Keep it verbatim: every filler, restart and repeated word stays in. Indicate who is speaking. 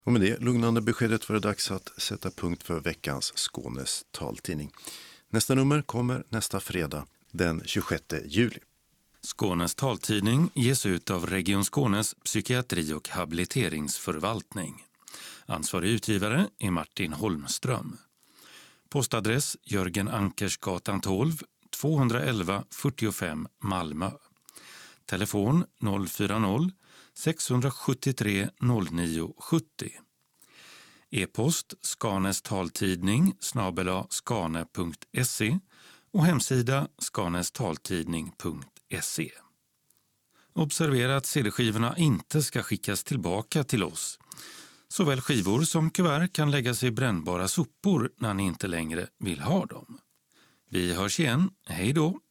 Speaker 1: Och med det lugnande beskedet var det dags att sätta punkt för veckans Skånes taltidning. Nästa nummer kommer nästa fredag, den tjugosjätte juli.
Speaker 2: Skånes taltidning ges ut av Region Skånes psykiatri- och habiliteringsförvaltning. Ansvarig utgivare är Martin Holmström. Postadress Jörgen Ankersgatan tolv, tvåhundraelva fyrtiofem Malmö. Telefon noll fyra noll, sex sju tre, noll nio sju noll. E-post Skanes taltidning snabel-a skane punkt se och hemsida skanestaltidning punkt se. Observera att C D-skivorna inte ska skickas tillbaka till oss. Såväl skivor som kuvert kan läggas i brännbara sopor när ni inte längre vill ha dem. Vi hörs igen. Hej då!